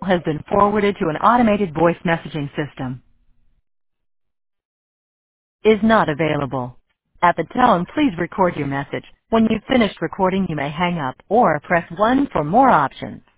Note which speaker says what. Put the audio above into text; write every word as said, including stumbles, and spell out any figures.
Speaker 1: has been forwarded to an automated voice messaging system. Is not available. At the tone, please record your message. When you've finished recording, you may hang up or press one for more options.